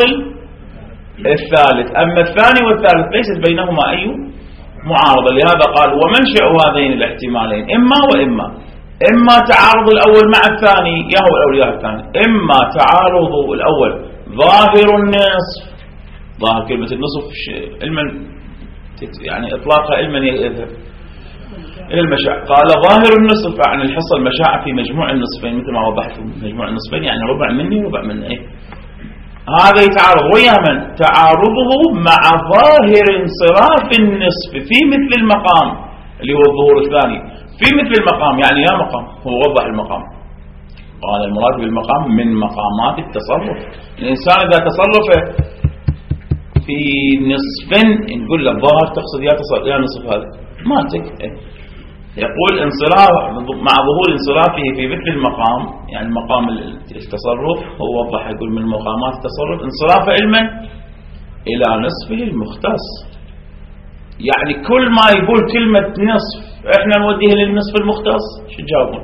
الثالث، أما الثاني والثالث ليست بينهما أي معارضة. لهذا قال ومنشأ هذين الاحتمالين إما وإما. إما تعارض الأول مع الثاني، يا هو الأول يا الثاني. إما تعارض الأول ظاهر النصف، ظاهر كلمة النصف علما يعني إطلاقها علما يذهب إلى المشاع. قال ظاهر النصف عن الحصة المشاع في مجموع النصفين، مثل ما وضحت. مجموع النصفين يعني ربع مني وربع مني. هذا يتعارض ويا من؟ تعارضه مع ظاهر انصراف النصف في مثل المقام اللي هو الظهور الثاني. في مثل المقام يعني يا مقام، هو وضح المقام. قال المراد بالمقام من مقامات التصرف. الإنسان إذا تصرف في نصف نقول له الظاهر تقصد يا نصف هذا مالتك. يقول انصراف مع ظهور انصرافه في مثل المقام، يعني مقام التصرف. هو وضح يقول من مقامات التصرف انصراف علما إلى نصفه المختص. يعني كل ما يقول كلمة نصف احنا نوديه للنصف المختص. شو تجاوبون؟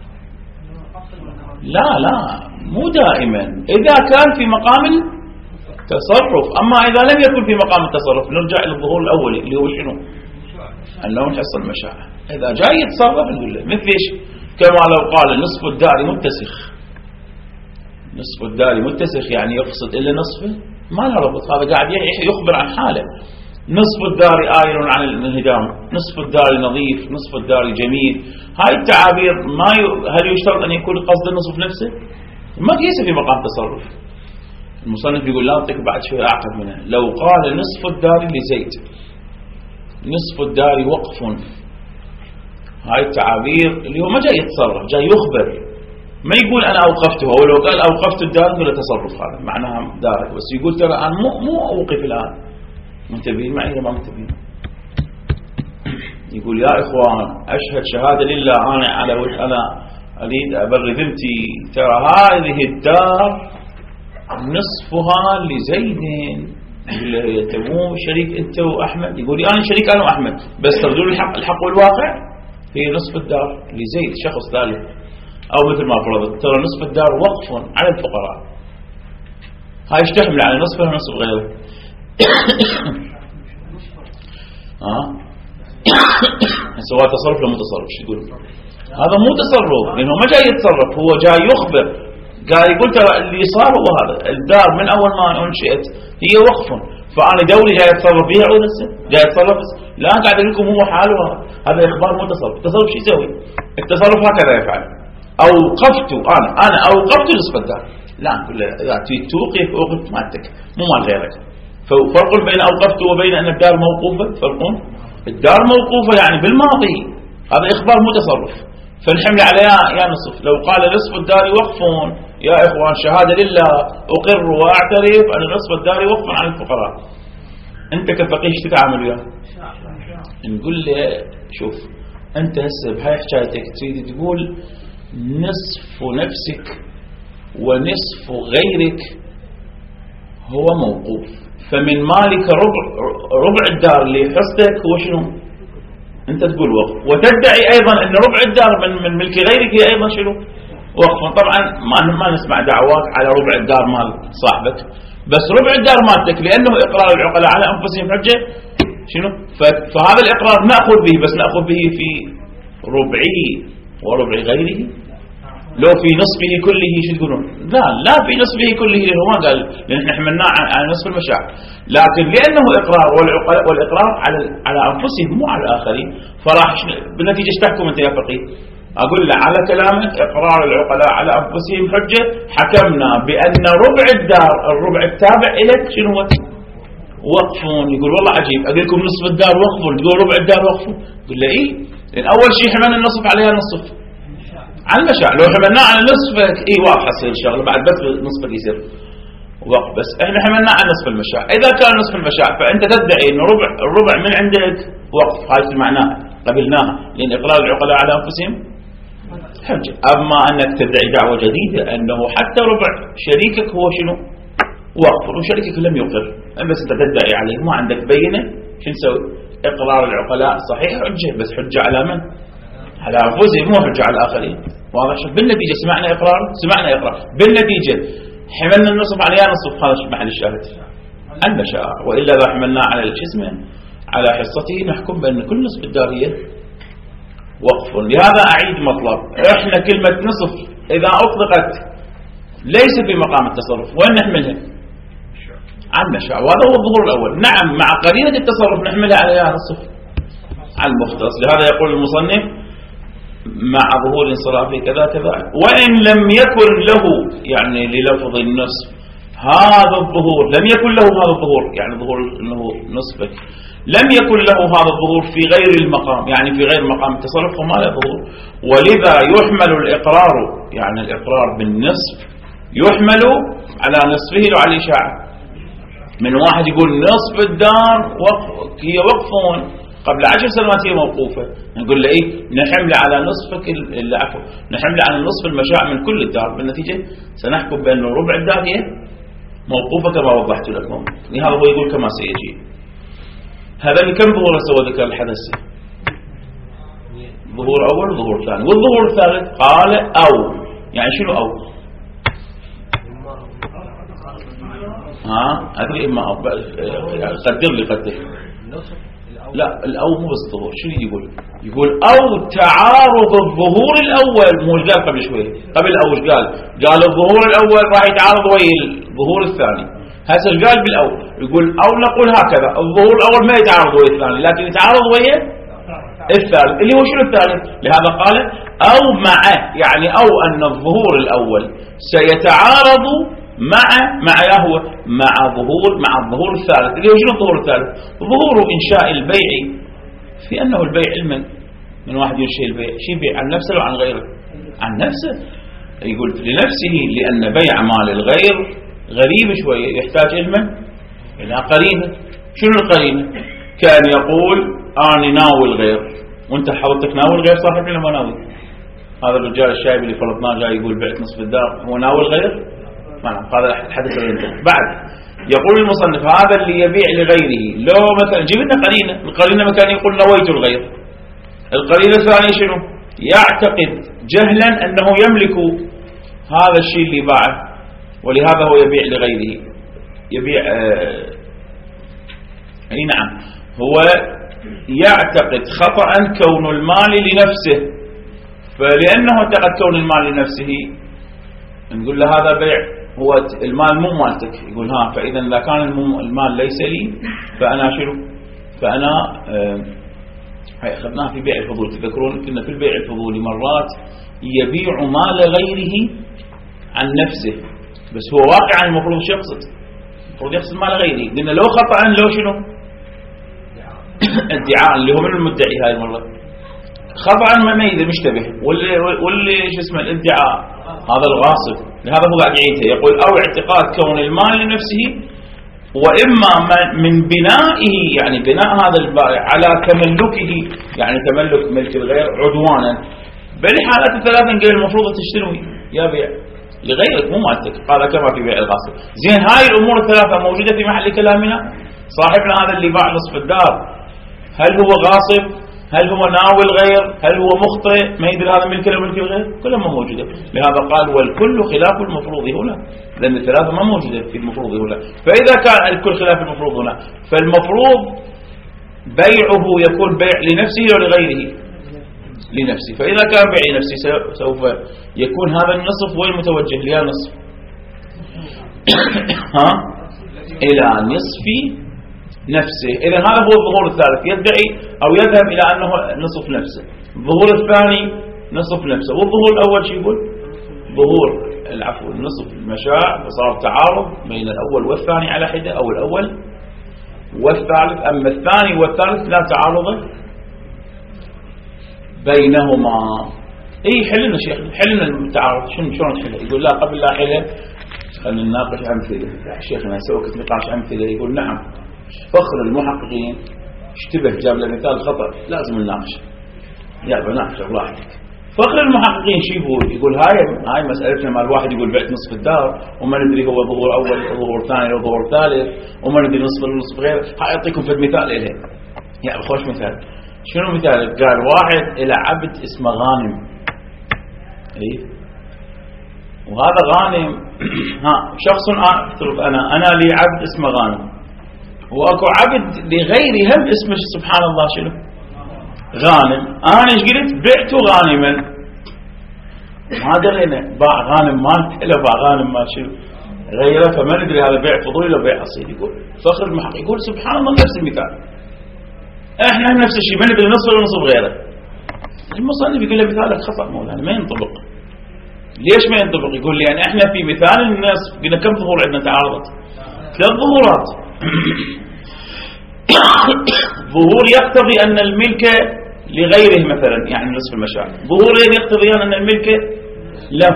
لا مو دائما، إذا كان في مقام التصرف. أما إذا لم يكن في مقام التصرف نرجع إلى الظهور الأولي اللي هو شنو؟ أنه نحصل مشاعر. إذا جاي يتصرف نقول له مثل إيش؟ كما لو قال نصف الدار متسخ. نصف الدار متسخ يعني يقصد إلا نصفه ما لها ربط، هذا قاعد يخبر عن حاله. نصف الدار آيل عن الانهدام، نصف الدار نظيف، نصف الدار جميل. هاي التعابير هل يشترط أن يكون قصد النصف نفسه؟ ما ليس في مقام تصرف. المصنف يقول لا أعطيك بعد شوي أعقد منها. لو قال نصف الدار لزيد، نصف الدار وقف، هاي التعابير اللي هو ما جاي يتصرف، جاي يخبر، ما يقول أنا أوقفتها. ولو قال أوقفت الدار ولا تصرف، هذا معناها دارك، بس يقول ترى أنا مو أوقف الآن. منتبهين معي ولا ما منتبهين؟ يقول يا إخوان أشهد شهادة لله أنا أريد أبرر ذمتي، ترى هذه الدار نصفها لزيد. يقول له تبون شريك أنت وأحمد؟ يقول لي أنا شريك أنا وأحمد، بس تردون الحق والواقع. هي نصف الدار لزيد شخص ثالث، أو مثل ما فرضت ترى نصف الدار وقف على الفقراء. هاي ايش تحمل على نصفها ونصف غيره؟ سواء تصرف ولا متصرف. شو يقول؟ هذا مو تصرف، لأنه ما جاي يتصرف، هو جاي يخبر. قال يقول ترى اللي صار هو هذا، الدار من أول ما أنشئت هي وقف، فأنا دولي جاي أتصرف فيها أو لسه جاي أتصرف؟ لا، قاعد أقول لكم هو حاله هذا إخبار مو تصرف. التصرف شو يسوي؟ التصرف هكذا يفعل. أوقفت أنا أوقفت نصف الدار. لا، نقول له إذا توقف أوقف مالتك مو مال غيرك. فرق بين أوقفت وبين أن الدار موقوفة، فرق. الدار موقوفة يعني بالماضي، هذا إخبار مو تصرف، فالحمل عليها يا نصف. لو قال نصف الدار وقف، يا إخوان شهادة لله أقر وأعترف أن نصف الدار وقف عن الفقراء. أنت كفقيه ايش تتعامل وياه؟ نقول له شوف أنت هسه بهاي حكايتك تريد تقول نصف نفسك ونصف غيرك هو موقوف، فمن مالك ربع الدار اللي حصتك هو شنو؟ أنت تقول وقف، وتدعي أيضا أن ربع الدار من ملك غيرك هي أيضا شنو؟ وقف. طبعا ما نسمع دعوات على ربع الدار مال صاحبك، بس ربع الدار مالتك لأنه إقرار العقلاء على أنفسهم حجة شنو؟ فهذا الإقرار نأخذ به، بس نأخذ به في ربعه وربع غيره. لو في نصفه كله شو تقولون؟ لا في نصفه كله، لأنه ما قال، لأن احنا حملناه على نصف المشاع، لكن لأنه إقرار والإقرار على أنفسهم مو على الآخرين، فراح بالنتيجة ايش تحكم أنت يا فقيه؟ أقول له على كلامك إقرار العقلاء على أنفسهم حجة، حكمنا بأن ربع الدار الربع التابع إليك شنو هو؟ وقفون. يقول والله عجيب، أقول لكم نصف الدار وقفون، تقول ربع الدار وقفون. يقول له إيه، لأن أول شيء حملنا النصف عليها نصف على المشاع. لو حملناه على نصفك واضحة تصير الشغلة، بعد بس نصفك يصير وقف، بس احنا حملناه على نصف المشاع. إذا كان نصف المشاع فأنت تدعي إنه الربع من عندك وقف، هاي معناها قبلناها، لأن إقرار العقلاء على أنفسهم حجة. أما أنك تدعي دعوة جديدة أنه حتى ربع شريكك هو شنو؟ وقف، وشريكك لم يقر، بس أنت تدعي عليه ما عندك بينة، شو نسوي؟ إقرار العقلاء صحيح حجة، بس حجة على من؟ على أنفسهم، مو حجة على الآخرين. واضح؟ بالنتيجة سمعنا إقرار، بالنتيجة حملنا النصف عليها نصف، هذا محل الشاهد المشاع. وإلا إذا حملنا على الجسم على حصته نحكم بأن كل نصف الدارية وقف. لهذا أعيد مطلب، إحنا كلمة نصف إذا أطلقت ليس في مقام التصرف، وين نحملها؟ على المشاع، وهذا هو الظهور الأول. نعم مع قرينة التصرف نحملها عليها نصف على المختص. لهذا يقول المصنف مع ظهور انصرافه كذا كذا، وإن لم يكن له يعني للفظ النصف هذا الظهور، لم يكن له هذا الظهور، يعني ظهور أنه نصفك لم يكن له هذا الظهور في غير المقام، يعني في غير مقام التصرف فما له ظهور. ولذا يحمل الإقرار، يعني الإقرار بالنصف يحمل على نصفه وعلى الإشاعة. من واحد يقول نصف الدار هي وقفون قبل 10 سنوات هي موقوفة، نقول له إيه؟ نحمل على نصفك العفو، نحمل على نصف المشاع من كل الدار. بالنتيجة سنحكم بأنه ربع الدار هي موقوفة كما وضحت لكم. هذا هو يقول كما سيجي. هذا اللي كم ظهور سوى ذكر الحدث؟ ظهور أول وظهور ثاني. والظهور الثالث قال أو، يعني شنو أو؟ أدري إما أو، قدر لي قدر. لا الأو مو بس ظهور، شنو يقول أو تعارض الظهور الأول، مو قال قبل شوي، قبل أو قال الظهور الأول راح يتعارض ويا الظهور الثاني. هسه ايش قال بالاول؟ يقول او نقول هكذا الظهور الاول ما يتعارض ويا الثاني، لكن يتعارض ويا الثالث اللي هو شنو الثالث؟ لهذا قال او مع، يعني او ان الظهور الاول سيتعارض مع هو مع الظهور الثالث اللي هو شنو الظهور الثالث؟ ظهور انشاء البيع، في انه البيع علما من واحد ينشئ البيع، شي يبيع عن نفسه او عن غيره؟ عن نفسه. يقول لنفسه لان بيع مال الغير غريب شويه، يحتاج علما الى قرينه. شنو القرينه؟ كان يقول اني ناوي الغير، وانت حضرتك ناوي الغير صاحب ولا ما ناوي؟ هذا الرجال الشايب اللي فرضناه جاي يقول بعت نصف الدار، هو ناوي الغير؟ ما نعم، هذا الحدث ينتهي. بعد يقول المصنف هذا اللي يبيع لغيره، لو مثلا جيب لنا قرينه، القرينه مكان يقول نويت الغير. القرينه الثانيه شنو؟ يعتقد جهلا انه يملك هذا الشيء اللي باعه، ولهذا هو يبيع لغيره، يبيع اي نعم، هو يعتقد خطأ كون المال لنفسه، فلأنه اعتقد كون المال لنفسه نقول له هذا بيع، هو المال مو مالتك، يقول ها، فإذا إذا كان المال ليس لي فأنا شنو؟ فأنا هاي أخذناها في بيع الفضول، تذكرون كنا في البيع الفضولي مرات يبيع مال غيره عن نفسه، بس هو واقعا المفروض شو يقصد؟ المفروض يقصد مال غيره، قلنا لو خطأ لو شنو؟ ادعاء اللي هو من المدعي هاي المرة، خطأ ما يدري مشتبه، واللي شو اسمه الادعاء هذا الغاصب، لهذا هو قاعد يعيده، يقول او اعتقاد كون المال لنفسه، واما من بنائه، يعني بناء هذا البائع على تملكه، يعني تملك ملك الغير عدوانا. بالحالات الثلاثه نقول المفروض تشتري يا بيع لغيرك مو مالتك، قال كما في بيع الغاصب. زين هاي الامور الثلاثه موجوده في محل كلامنا. صاحبنا هذا اللي باع نصف الدار هل هو غاصب؟ هل هو ناوي الغير؟ هل هو مخطئ؟ ما يدري هذا ملك ولا ملك الغير؟ كلها ما موجوده. لهذا قال والكل خلاف المفروض هنا، لان الثلاثه ما موجوده في المفروض هنا. فاذا كان الكل خلاف المفروض هنا، فالمفروض بيعه يكون بيع لنفسه ولغيره؟ لنفسه. فاذا كان بيع لنفسه سوف يكون هذا النصف وين متوجه؟ لها نصف ها الى نصف نفسه. إذا هذا هو الظهور الثالث، يدعي أو يذهب إلى أنه نصف نفسه. الظهور الثاني نصف نفسه، والظهور الأول شو يقول؟ ظهور العفو نصف المشاع، فصار تعارض بين الأول والثاني على حدة، أو الأول والثالث. أما الثاني والثالث لا تعارض بينهما. إيه حلنا شيخ، حلنا التعارض شلون نحله؟ يقول لا قبل لا حله خلينا نناقش أمثلة. شيخنا يسوي نقاش أمثلة، يقول نعم فخر المحققين اشتبه جاب له مثال خطأ لازم نناقش، يا بناقش براحتك. فخر المحققين شو يقول هاي مسألتنا مال الواحد يقول بعت نصف الدار وما ندري هو ظهور أول ظهور ثاني وظهور ثالث وما ندري نصف النصف غير. هاعطيكم فد مثال إليه، يا خوش مثال. شنو مثال؟ قال واحد إلى عبد اسمه غانم، اي وهذا غانم شخص افترض انا لي عبد اسمه غانم، واكو عبد لغيري هم اسمه سبحان الله شنو؟ غانم. انا ايش قلت؟ بعت غانما، ما درينا باع غانم مال ولا باع غانم مال شنو غيره، فما ندري هذا بيع فضولي ولا بيع اصيل. يقول فخر المحقق يقول سبحان الله نفس المثال، احنا نفس الشيء ما ندري نصف ولا نصف غيره. المصنف يقول له مثالك خطأ مولانا ما ينطبق. ليش ما ينطبق؟ يقول لي يعني احنا في مثال الناس قلنا كم ظهور عندنا تعارضت؟ 3 ظهورات. ظهور يقتضي أن الملك لغيره مثلا، يعني نصف المشاعر. ظهورين يقتضيان أن الملك له،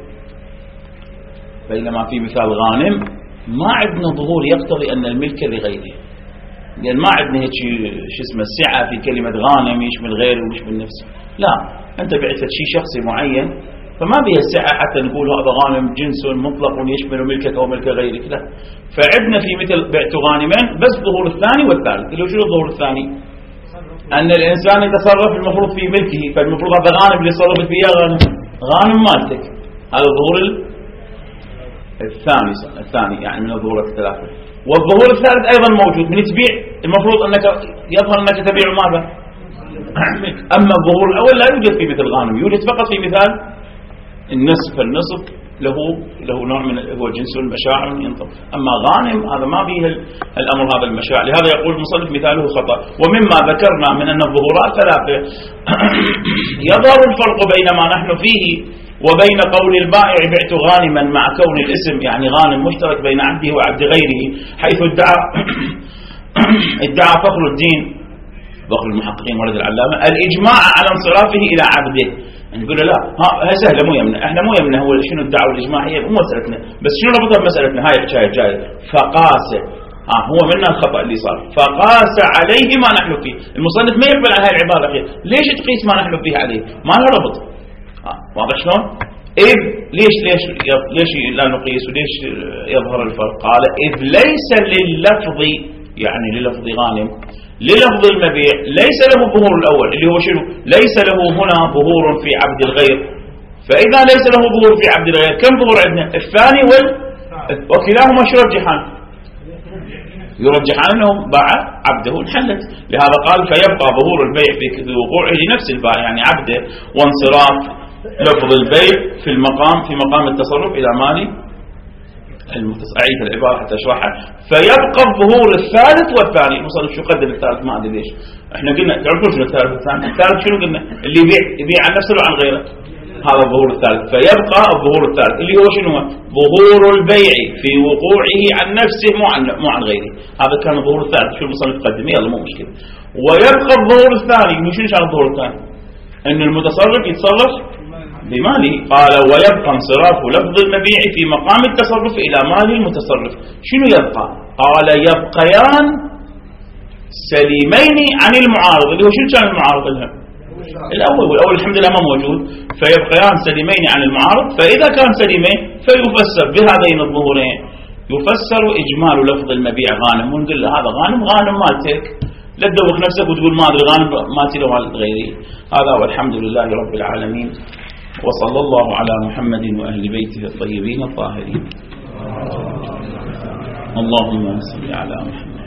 بينما في مثال غانم ما عندنا ظهور يقتضي أن الملك لغيره، لأن ما عندنا هيك شو اسمه السعة في كلمة غانم يشمل غيره ويشمل نفسه. لا، أنت بعت شيء شخصي معين فما بها السعة حتى نقول هذا غانم جنس مطلق يشمل ملكك أو ملك غيرك. لا، فعندنا في مثل بعت غانمين بس ظهور الثاني والثالث. اللي شنو الظهور الثاني؟ أن الإنسان يتصرف المفروض في ملكه، فالمفروض هذا غانم اللي يتصرف فيه غانم مالتك. هذا الظهور الثاني يعني من الظهورات الثلاثة. والظهور الثالث أيضا موجود، من تبيع المفروض أنك يظهر أنك تبيع ماذا؟ أما الظهور الأول لا يوجد في مثل غانم، يوجد فقط في مثال النصف. له نوع من هو جنس المشاع ينطق. أما غانم هذا ما فيه الأمر هذا المشاع. لهذا يقول المصنف مثاله خطأ. ومما ذكرنا من أن الظهورات ثلاثة يظهر الفرق بين ما نحن فيه وبين قول البائع بعت غانما مع كون الاسم يعني غانم مشترك بين عبده وعبد غيره، حيث ادعى فخر الدين فخر المحققين ولد العلامة الإجماع على انصرافه إلى عبده. نقول له لا هاي سهلة مو يمنا، احنا مو يمنا هو شنو الدعوة الإجماعية مو مسألتنا، بس شنو ربطها بمسألتنا هاي الحكاية الجاية. فقاس هو منا الخطأ اللي صار، فقاس عليه ما نحن فيه. المصنف ما يقبل عن هاي العبارة الأخيرة. ليش تقيس ما نحن فيه عليه؟ ما له ربط. واضح شلون؟ إذ ليش لا نقيس وليش يظهر الفرق؟ قال إذ ليس لللفظ يعني للفظ غانم للفظ المبيع ليس له ظهور الأول اللي هو شنو؟ ليس له هنا ظهور في عبد الغير. فإذا ليس له ظهور في عبد الغير كم ظهور عندنا؟ الثاني وكلاهما شو يرجحان أنه باع عبده انحلت. لهذا قال فيبقى ظهور البيع في وقوعه لنفس البائع يعني عبده، وانصراف لفظ البيع في مقام التصرف إلى مالي أعيد العبارة حتى أشرحها. فيبقى الظهور الثالث والثاني. المصنف شو قدم الثالث ما أدري ليش. احنا قلنا تعرفون شنو الثالث والثاني؟ الثالث شنو قلنا؟ اللي يبيع عن نفسه وعن غيره، هذا الظهور الثالث. فيبقى الظهور الثالث اللي هو شنو؟ ظهور البيع في وقوعه عن نفسه مو عن غيره. هذا كان الظهور الثالث. شو المصنف قدمه؟ يلا مو مشكلة. ويبقى الظهور الثاني. شنو كان الظهور الثاني؟ أن المتصرف يتصرف بماله. قال ويبقى انصراف لفظ المبيع في مقام التصرف إلى مال المتصرف. شنو يبقى؟ قال يبقيان سليمين عن المعارض. اللي هو شنو كان المعارض لها؟ الأول، والأول الحمد لله ما موجود. فيبقيان سليمين عن المعارض. فإذا كان سليمين فيفسر بهذين الظهورين. يفسر إجمال لفظ المبيع غانم. ونقول له هذا غانم مالتك، لا تدوخ نفسك وتقول ما أدري غانم مالتي لو مال غيري. هذا والحمد لله رب العالمين، وصلى الله على محمد وأهل بيته الطيبين الطاهرين. اللهم صل على محمد.